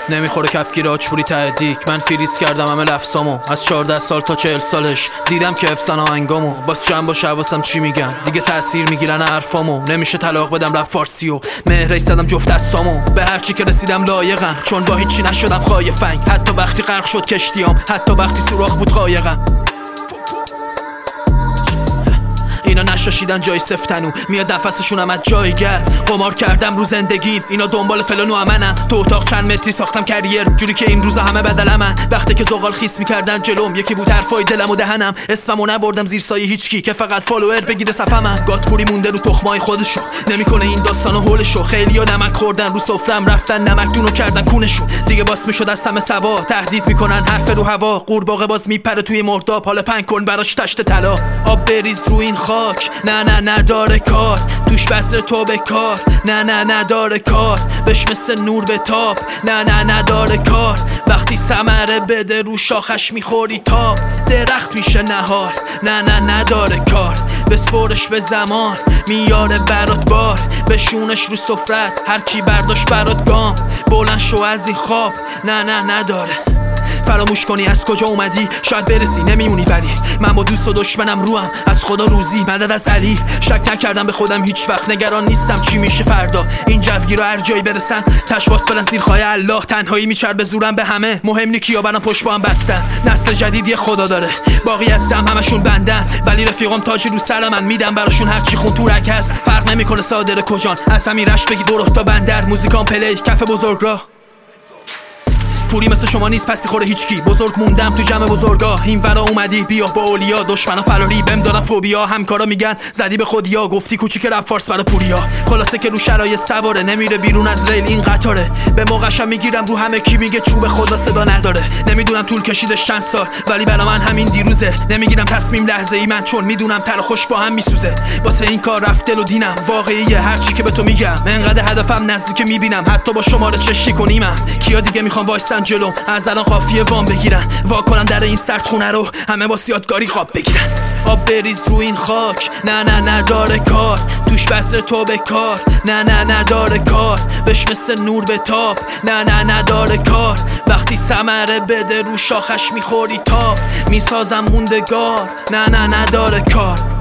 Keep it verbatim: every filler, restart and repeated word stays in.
نمیخوره کفگیر آچفوری تهدیک. من فریز کردم همه لفظامو از چهارده سال تا چهل سالش. دیدم که افسان آهنگامو باز چند باشه حواسم چی میگم. دیگه تاثیر میگیرن حرفامو نمیشه طلاق بدم رپ فارسیو. مهرش زدم جفت دستامو به هر چی که رسیدم لایقم، چون با هیچی نشدم خای فنگ. حتی وقتی غرق شد کشتیام، حتی وقتی سوراخ بود قایقم. اینا نشاشیدن جای سفتنو، میاد نفسشون هم از جایگر. قمار کردم رو زندگیم، اینا دنبال فلانو امنن. تو اتاق چند متری ساختم کریر، جوری که این روزا همه بدلمن. وقتی که زغال خیس میکردن جلوم، یکی بود حرفای دلم و دهنم. اسممو نبردم زیر سایه هیچکی که فقط فالوور بگیره صفمم. گاتپوری مونده رو تخمای خودشو، نمیکنه این داستانو هولشو. خیلیا نمک خوردن رو سفرم، رفتن نمک دونو کردن کونشون. دیگه باس میشد از همه سوا، تهدید میکنن حرف رو هوا. قورباغه باز میپره توی مرداب، حالا پنگ کن براش تشت طلا. آب بریز رو این خاک، نه نه نداره کار. دوش بسر تو به کار، نه نه نداره کار. بش مثل نور به تاب، نه نه نداره کار. وقتی ثمره بده رو شاخش میخوری تاب. درخت میشه نهار، نه نه نداره کار. بسپرش به زمان میاره برات بار. بشونش رو سفرت هر کی برداشت برات گام. بلند شو از این خواب، نه نه نداره. فراموش کنی از کجا اومدی، شاید برسی نمیمونی. ولی من با دوست و دشمنم روام، از خدا روزی مدد از علی. شک نکردم به خودم هیچ وقت، نگران نیستم چی میشه فردا. این جوگی رو هر جایی برسن تشواس بدن زیر خای الله. تنهایی میچر به زورم به همه، مهم نی کیا برام پشت با هم بستن. نسل جدید یه خدا داره، باقی هستم همشون بندن. ولی رفیقام تاجی رو سر من، میدم براشون هر چی خون تورک هست. فرق نمیکنه صادر کجان، از همین رشت بگی درست تا بندر. موزیکام پلی کف بزرگراه، پولی مثل شما نیست پسی خوره هیچکی. بزرگ موندم تو جمع بزرگا، این ورا اومدی بیا با اولیا. دشمنا فراری بهم دادن فوبیا، همکارا میگن زدی به خودیا. گفتی کوچیک رپ فارس برا پوریا. خلاصه که رو شرایط سواره، نمیره بیرون از ریل این قطاره. به موقعشم میگیرم رو همه کی میگه چوب خدا صدا نداره. نمیدونم طول کشیدش چند سال، ولی برا من همین دیروزه. نمیگیرم تصمیم لحظه ای من، چون میدونم تر خوش با هم میسوزه. واسه این کار رفت دل و دینم، واقعیه هر چی که به تو میگم. انقدر هدفم نزدیک میبینم، حتی با شماره چشی کنیمم. کیا دیگه میخوام وایسن جلوم، از الان قافیه وام بگیرن. وا کنن در این سردخونه رو، همه با یادگاری خواب بگیرن. آب بریز رو این خاک، نه نه نداره کار. دوش بسر تو به کار، نه نه نداره کار. بش مثل نور به تاب، نه نه نداره کار. وقتی ثمره بده رو شاخش میخوری تاب. میسازم موندگار، نه نه نداره کار.